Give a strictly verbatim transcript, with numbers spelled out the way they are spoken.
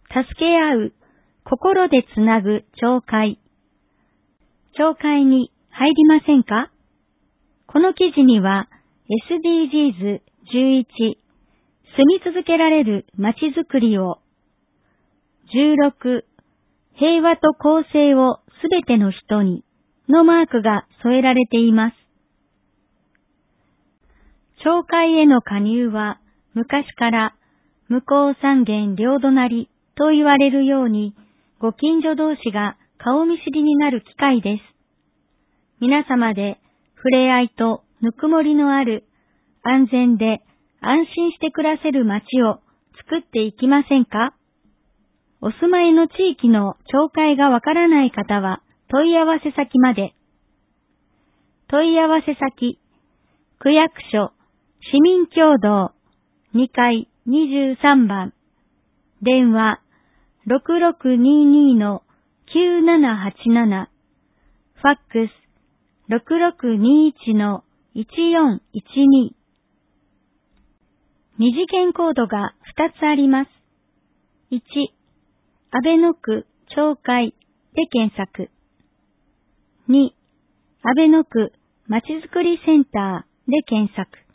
助け合う、心でつなぐ教会。教会に入りませんか？この記事には エスディージーズじゅういち、住み続けられるまちづくりを、じゅうろく、平和と公正をすべての人にのマークが添えられています。教会への加入は昔から向こう三軒両隣と言われるようにご近所同士が顔見知りになる機会です。皆様で触れ合いとぬくもりのある安全で安心して暮らせる街を作っていきませんか？お住まいの地域の教会がわからない方は問い合わせ先まで。問い合わせ先、区役所、市民協同、にかいにじゅうさんばん、電話 ろくろくにーにーのきゅうななはちなな、ファックス ろくろくにいちのいちよんいちに。二次元コードがふたつあります。いち、阿倍野区教会で検索。に、阿倍野区まちづくりセンターで検索。